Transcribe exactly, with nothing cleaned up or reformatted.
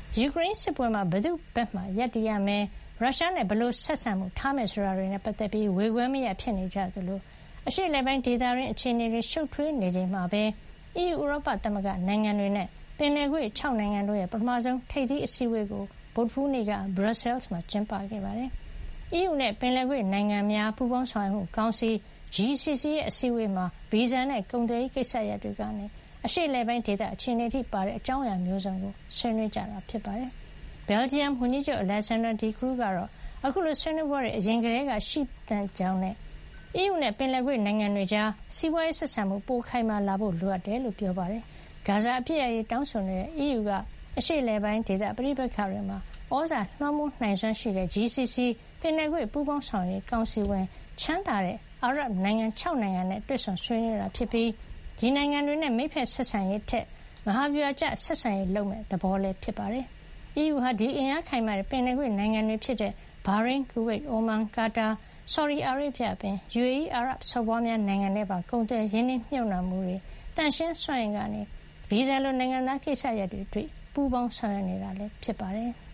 ယူကရိန်းစစ်ပွဲမှာဘယ်သူဘက်မှရပ်တည်ရမယ်ရုရှားနဲ့ဘယ်လိုဆက်ဆံမှုထားမယ်ဆိုတာတွေနဲ့ပတ်သက်ပြီးဝေခွဲမရဖြစ်နေကြသလိုအရှေ့အလယ်ပိုင်းဒေသရင်းအခြေအနေတွေရှုပ်ထွေးနေချိန်မှာပဲ အီးယူ ဥရောပသမဂ္ဂနိုင်ငံတွေနဲ့ပင်လယ်ကွေ့၆နိုင်ငံတို့ရဲ့ပထမဆုံးထိပ်သီးအစည်းအဝေးကိုဗုဒ္ဓဟူးနေ့ကဘရပ်ဆဲလ်မှာကျင်းပခဲ့ပါတယ်။ အီးယူနဲ့ပင်လယ်ကွေ့နိုင်ငံများပူးပေါင်းဆောင်ရွက်မှုကောင်စီ ဂျီ စီ စီ ရဲ့အစည်းအဝေးမှာဗီဇာနဲ့ကုန်သွယ်ရေးကိစ္စရပ်တွေကနေအရှေ့အလယ်ပိုင်းဒေသအခြေအနေအထိပါတဲ့အကြောင်းအရာမျိုးစုံကိုဆွေးနွေးကြတာဖြစ်ပါတယ်။ ဘယ်လ်ဂျီယံဝန်ကြီးချုပ် Alexander De Croo ကတော့အခုလိုဆွေးနွေးပွဲတွေအရင်ကတည်းကရှိသင့်ကြောင်းနဲ့အီးယူနဲ့ပင်လယ်ကွေ့နိုင်ငံတွေကြားစီးပွါးရေးဆက်ဆံမှုပိုခိုင်မာလာဖို့လိုအပ်တယ်လို့ပြောပါတယ်။ ဂါဇာအပစ်ရပ်ရေးတောင်းဆိုနေတဲ့အီးယူကအရှေ့အလယ်ပိုင်းဒေသပဋိပက္ခတွေမှာသြဇာလွှမ်းမိုးနိုင်စွမ်းရှိတဲ့ ဂျီ စီ စီ ပင်လယ်ကွေ့ပူးပေါင်းဆောင်ရွက်ရေးကောင်စီဝင်ချမ်းသာတဲ့အာရပ်နိုင်ငံ၆နိုင်ငံနဲ့တွေ့ဆုံဆွေးနွေးတာဖြစ်ပြီးဒီနိုင်ငံတွေနဲ့မိတ်ဖက်ဆက်ဆံရေးထက်မဟာဗျူဟာကျဆက်ဆံရေးလုပ်မယ့်သဘောလည်းဖြစ်ပါတယ်။ အီးယူဟာဒီအင်အားခိုင်မာတဲ့ပင်လယ်ကွေ့နိုင်ငံတွေဖြစ်တဲ့ဘာရိန်း၊ကူဝိတ်၊အိုမန်၊ကာတာ၊ဆော်ဒီအာရေဗျအပြင် ယူအေအီးအာရပ်စော်ဘွားများနိုင်ငံနဲ့ပါကုန်သွယ်ရင်းနှီးမြှုပ်နှံမှုတွေသန့်ရှင်းစွမ်းအင်ကနေဗီဇာလိုနိုင်ငံသားကိစ္စရပ်တွေအထိပူးပေါင်းဆောင်ရွက်နေတာဖြစ်ပါတယ်။